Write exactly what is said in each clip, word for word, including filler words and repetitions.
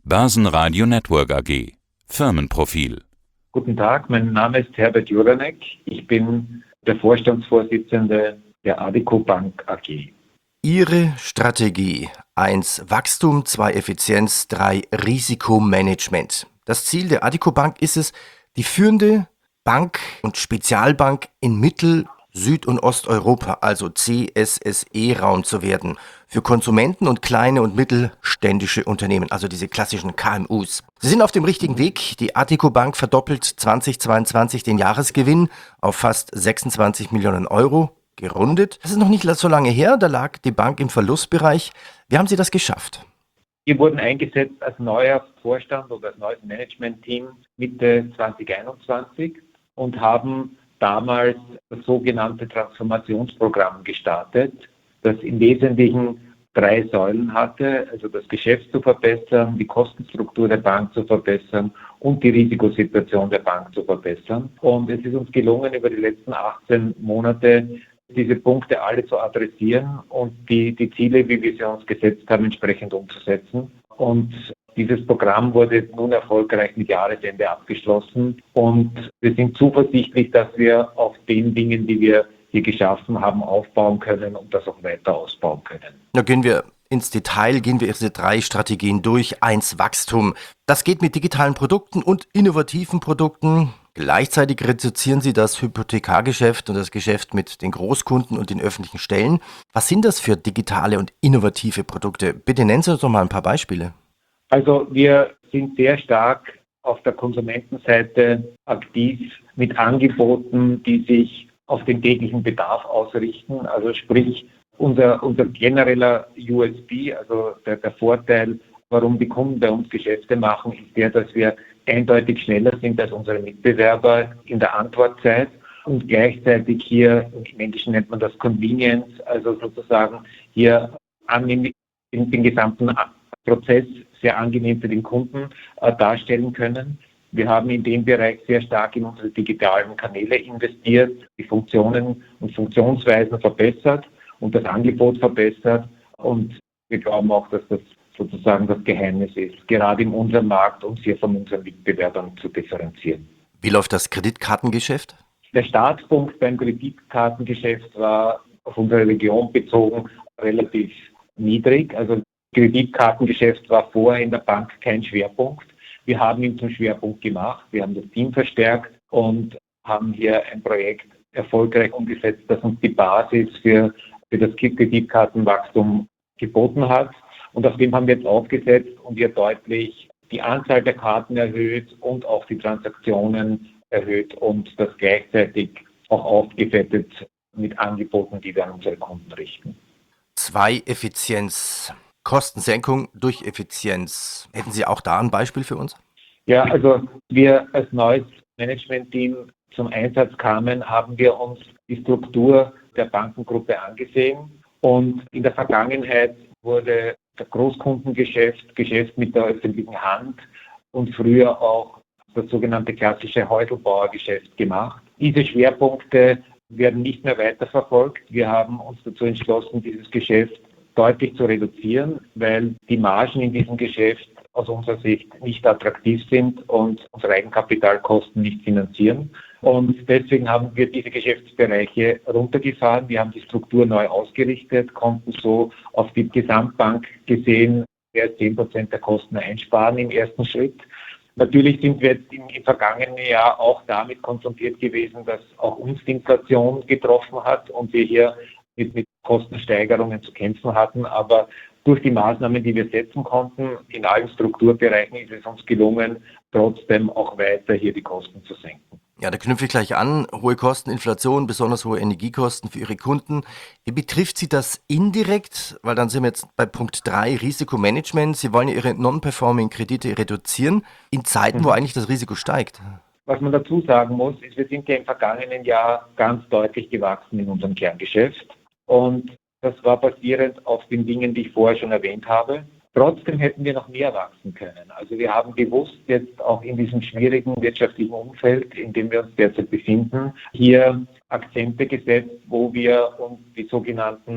Börsenradio Network A G. Firmenprofil. Guten Tag, mein Name ist Herbert Juranek. Ich bin der Vorstandsvorsitzende der Addiko Bank A G. Ihre Strategie: eins Wachstum, zwei Effizienz, drei Risikomanagement. Das Ziel der Addiko Bank ist es, die führende Bank und Spezialbank in Mittel-, Süd- und Osteuropa, also C S S E-Raum zu werden, für Konsumenten und kleine und mittelständische Unternehmen, also diese klassischen K M Us. Sie sind auf dem richtigen Weg. Die Addiko Bank verdoppelt zweitausendzweiundzwanzig den Jahresgewinn auf fast sechsundzwanzig Millionen Euro, gerundet. Das ist noch nicht so lange her, da lag die Bank im Verlustbereich. Wie haben Sie das geschafft? Wir wurden eingesetzt als neuer Vorstand oder als neues Managementteam Mitte zweitausendeinundzwanzig und haben damals das sogenannte Transformationsprogramm gestartet, das im Wesentlichen drei Säulen hatte, also das Geschäft zu verbessern, die Kostenstruktur der Bank zu verbessern und die Risikosituation der Bank zu verbessern. Und es ist uns gelungen, über die letzten achtzehn Monate diese Punkte alle zu adressieren und die, die Ziele, wie wir sie uns gesetzt haben, entsprechend umzusetzen. Und dieses Programm wurde nun erfolgreich mit Jahresende abgeschlossen und wir sind zuversichtlich, dass wir auf den Dingen, die wir hier geschaffen haben, aufbauen können und das auch weiter ausbauen können. Da gehen wir ins Detail, gehen wir diese drei Strategien durch. Eins Wachstum. Das geht mit digitalen Produkten und innovativen Produkten. Gleichzeitig reduzieren Sie das Hypothekargeschäft und das Geschäft mit den Großkunden und den öffentlichen Stellen. Was sind das für digitale und innovative Produkte? Bitte nennen Sie uns doch mal ein paar Beispiele. Also wir sind sehr stark auf der Konsumentenseite aktiv mit Angeboten, die sich auf den täglichen Bedarf ausrichten. Also sprich, unser, unser genereller U S P, also der, der Vorteil, warum die Kunden bei uns Geschäfte machen, ist der, dass wir eindeutig schneller sind als unsere Mitbewerber in der Antwortzeit und gleichzeitig hier, im Englischen nennt man das Convenience, also sozusagen hier annehmen, den, den gesamten Prozess sehr angenehm für den Kunden äh, darstellen können. Wir haben in dem Bereich sehr stark in unsere digitalen Kanäle investiert, die Funktionen und Funktionsweisen verbessert und das Angebot verbessert. Und wir glauben auch, dass das sozusagen das Geheimnis ist, gerade in unserem Markt, uns hier von unseren Mitbewerbern zu differenzieren. Wie läuft das Kreditkartengeschäft? Der Startpunkt beim Kreditkartengeschäft war auf unsere Region bezogen relativ niedrig. Also Kreditkartengeschäft war vorher in der Bank kein Schwerpunkt. Wir haben ihn zum Schwerpunkt gemacht. Wir haben das Team verstärkt und haben hier ein Projekt erfolgreich umgesetzt, das uns die Basis für, für das Kreditkartenwachstum geboten hat. Und auf dem haben wir jetzt aufgesetzt und wir deutlich die Anzahl der Karten erhöht und auch die Transaktionen erhöht und das gleichzeitig auch aufgefettet mit Angeboten, die wir an unsere Kunden richten. Zwei Effizienz. Kostensenkung durch Effizienz. Hätten Sie auch da ein Beispiel für uns? Ja, also wir als neues Managementteam zum Einsatz kamen, haben wir uns die Struktur der Bankengruppe angesehen und in der Vergangenheit wurde das Großkundengeschäft, Geschäft mit der öffentlichen Hand und früher auch das sogenannte klassische Häuselbauergeschäft gemacht. Diese Schwerpunkte werden nicht mehr weiterverfolgt. Wir haben uns dazu entschlossen, dieses Geschäft deutlich zu reduzieren, weil die Margen in diesem Geschäft aus unserer Sicht nicht attraktiv sind und unsere Eigenkapitalkosten nicht finanzieren. Und deswegen haben wir diese Geschäftsbereiche runtergefahren. Wir haben die Struktur neu ausgerichtet, konnten so auf die Gesamtbank gesehen mehr als zehn Prozent der Kosten einsparen im ersten Schritt. Natürlich sind wir jetzt im, im vergangenen Jahr auch damit konfrontiert gewesen, dass auch uns die Inflation getroffen hat und wir hier mit, mit Kostensteigerungen zu kämpfen hatten. Aber durch die Maßnahmen, die wir setzen konnten, in allen Strukturbereichen ist es uns gelungen, trotzdem auch weiter hier die Kosten zu senken. Ja, da knüpfe ich gleich an. Hohe Kosten, Inflation, besonders hohe Energiekosten für Ihre Kunden. Wie betrifft Sie das indirekt? Weil dann sind wir jetzt bei Punkt drei, Risikomanagement. Sie wollen ja Ihre Non-Performing-Kredite reduzieren in Zeiten, mhm. wo eigentlich das Risiko steigt. Was man dazu sagen muss, ist, wir sind ja im vergangenen Jahr ganz deutlich gewachsen in unserem Kerngeschäft. Und das war basierend auf den Dingen, die ich vorher schon erwähnt habe. Trotzdem hätten wir noch mehr wachsen können. Also wir haben bewusst jetzt auch in diesem schwierigen wirtschaftlichen Umfeld, in dem wir uns derzeit befinden, hier Akzente gesetzt, wo wir uns die sogenannten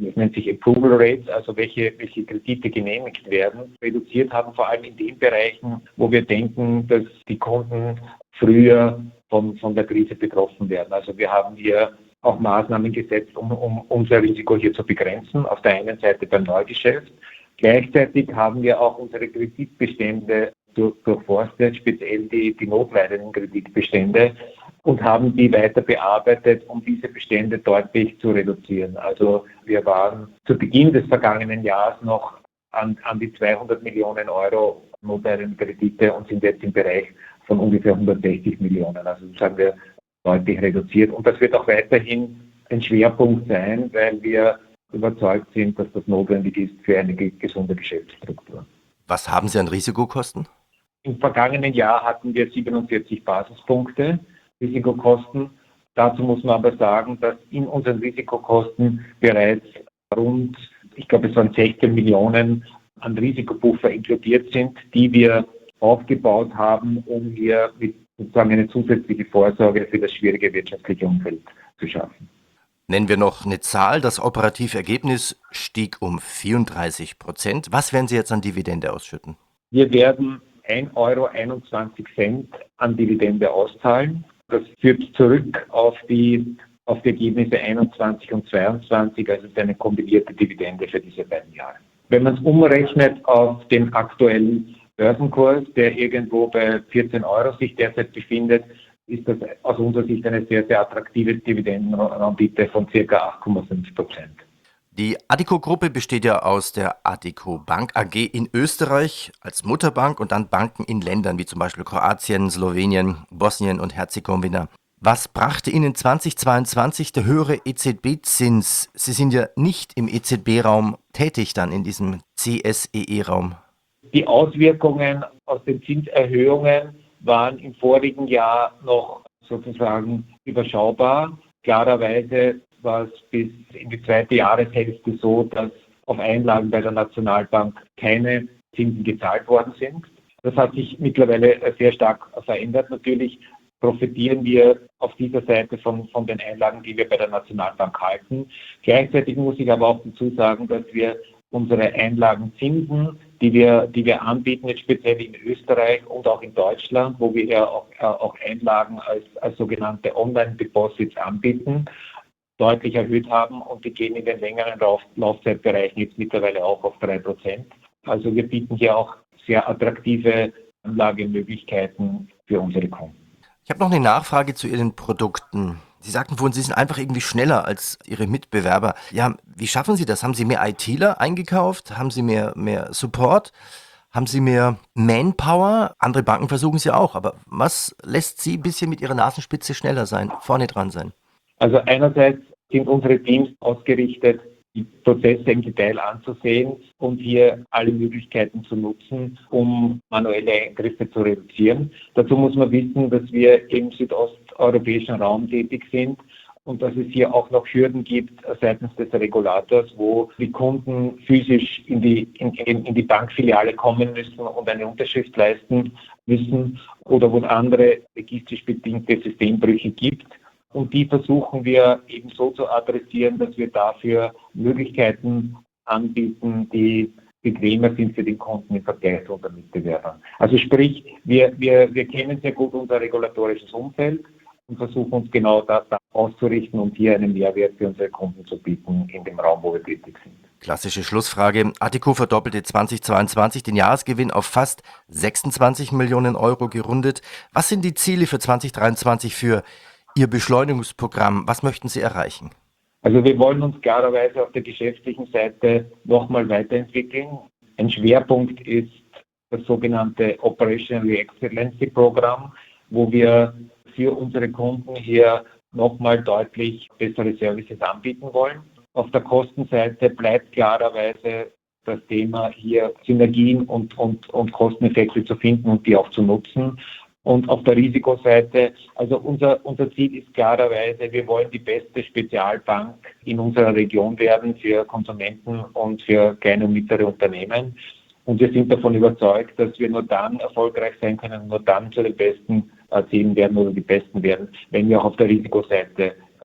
das nennt sich Approval Rates, also welche, welche Kredite genehmigt werden, reduziert haben, vor allem in den Bereichen, wo wir denken, dass die Kunden früher von, von der Krise betroffen werden. Also wir haben hier auch Maßnahmen gesetzt, um, um unser Risiko hier zu begrenzen. Auf der einen Seite beim Neugeschäft. Gleichzeitig haben wir auch unsere Kreditbestände durch, durchforstet, speziell die, die notleidenden Kreditbestände, und haben die weiter bearbeitet, um diese Bestände deutlich zu reduzieren. Also wir waren zu Beginn des vergangenen Jahres noch an, an die zweihundert Millionen Euro notleidende Kredite und sind jetzt im Bereich von ungefähr hundertsechzig Millionen. Also das haben wir deutlich reduziert. Und das wird auch weiterhin ein Schwerpunkt sein, weil wir überzeugt sind, dass das notwendig ist für eine gesunde Geschäftsstruktur. Was haben Sie an Risikokosten? Im vergangenen Jahr hatten wir siebenundvierzig Basispunkte Risikokosten. Dazu muss man aber sagen, dass in unseren Risikokosten bereits rund, ich glaube es waren sechzehn Millionen an Risikopuffer inkludiert sind, die wir aufgebaut haben, um hier mit sozusagen eine zusätzliche Vorsorge für das schwierige wirtschaftliche Umfeld zu schaffen. Nennen wir noch eine Zahl. Das operative Ergebnis stieg um vierunddreißig Prozent. Was werden Sie jetzt an Dividende ausschütten? Wir werden ein Euro einundzwanzig an Dividende auszahlen. Das führt zurück auf die, auf die Ergebnisse einundzwanzig und zweiundzwanzig, also es ist eine kombinierte Dividende für diese beiden Jahre. Wenn man es umrechnet auf den aktuellen Börsenkurs, der irgendwo bei vierzehn Euro sich derzeit befindet, ist das aus unserer Sicht eine sehr, sehr attraktive Dividendenrendite von ca. acht Komma fünf Prozent. Die Addiko-Gruppe besteht ja aus der Addiko Bank A G in Österreich als Mutterbank und dann Banken in Ländern wie zum Beispiel Kroatien, Slowenien, Bosnien und Herzegowina. Was brachte Ihnen zweitausendzweiundzwanzig der höhere E Z B-Zins? Sie sind ja nicht im E Z B-Raum tätig dann in diesem C S E E-Raum. Die Auswirkungen aus den Zinserhöhungen waren im vorigen Jahr noch sozusagen überschaubar. Klarerweise war es bis in die zweite Jahreshälfte so, dass auf Einlagen bei der Nationalbank keine Zinsen gezahlt worden sind. Das hat sich mittlerweile sehr stark verändert. Natürlich profitieren wir auf dieser Seite von, von den Einlagen, die wir bei der Nationalbank halten. Gleichzeitig muss ich aber auch dazu sagen, dass wir unsere Einlagenzinsen, die wir, die wir anbieten, jetzt speziell in Österreich und auch in Deutschland, wo wir ja auch, äh, auch Einlagen als, als sogenannte Online-Deposits anbieten, deutlich erhöht haben, und die gehen in den längeren Lauf, Laufzeitbereichen jetzt mittlerweile auch auf drei Prozent. Also wir bieten hier auch sehr attraktive Anlagemöglichkeiten für unsere Kunden. Ich habe noch eine Nachfrage zu Ihren Produkten. Sie sagten vorhin, Sie sind einfach irgendwie schneller als Ihre Mitbewerber. Ja, wie schaffen Sie das? Haben Sie mehr ITler eingekauft? Haben Sie mehr, mehr Support? Haben Sie mehr Manpower? Andere Banken versuchen es ja auch, aber was lässt Sie ein bisschen mit Ihrer Nasenspitze schneller sein, vorne dran sein? Also einerseits sind unsere Teams ausgerichtet, die Prozesse im Detail anzusehen und hier alle Möglichkeiten zu nutzen, um manuelle Eingriffe zu reduzieren. Dazu muss man wissen, dass wir im südosteuropäischen Raum tätig sind und dass es hier auch noch Hürden gibt seitens des Regulators, wo die Kunden physisch in die, in, in die Bankfiliale kommen müssen und eine Unterschrift leisten müssen, oder wo es andere logistisch bedingte Systembrüche gibt. Und die versuchen wir eben so zu adressieren, dass wir dafür Möglichkeiten anbieten, die bequemer sind für den Kunden im Vergleich zu unseren Mitbewerbern. Also sprich, wir, wir, wir kennen sehr gut unser regulatorisches Umfeld und versuchen uns genau das auszurichten und hier einen Mehrwert für unsere Kunden zu bieten in dem Raum, wo wir tätig sind. Klassische Schlussfrage. Addiko verdoppelte zweitausendzweiundzwanzig den Jahresgewinn auf fast sechsundzwanzig Millionen Euro gerundet. Was sind die Ziele für zweitausenddreiundzwanzig für Ihr Beschleunigungsprogramm? Was möchten Sie erreichen? Also wir wollen uns klarerweise auf der geschäftlichen Seite nochmal weiterentwickeln. Ein Schwerpunkt ist das sogenannte Operational Excellency Programm, wo wir für unsere Kunden hier nochmal deutlich bessere Services anbieten wollen. Auf der Kostenseite bleibt klarerweise das Thema, hier Synergien und, und, und Kosteneffekte zu finden und die auch zu nutzen. Und auf der Risikoseite, also unser, unser Ziel ist klarerweise, wir wollen die beste Spezialbank in unserer Region werden für Konsumenten und für kleine und mittlere Unternehmen. Und wir sind davon überzeugt, dass wir nur dann erfolgreich sein können, nur dann zu den Besten zählen werden oder die Besten werden, wenn wir auch auf der Risikoseite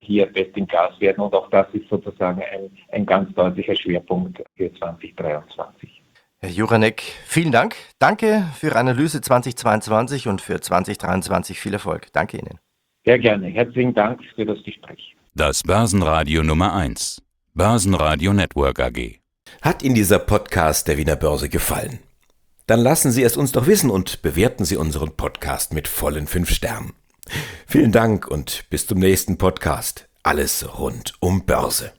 hier best in class werden. Und auch das ist sozusagen ein, ein ganz deutlicher Schwerpunkt für zwanzig dreiundzwanzig. Herr Juranek, vielen Dank. Danke für Ihre Analyse zweitausendzweiundzwanzig und für zwanzig dreiundzwanzig viel Erfolg. Danke Ihnen. Sehr gerne. Herzlichen Dank für das Gespräch. Das Börsenradio Nummer eins. Börsenradio Network A G. Hat Ihnen dieser Podcast der Wiener Börse gefallen? Dann lassen Sie es uns doch wissen und bewerten Sie unseren Podcast mit vollen fünf Sternen. Vielen Dank und bis zum nächsten Podcast. Alles rund um Börse.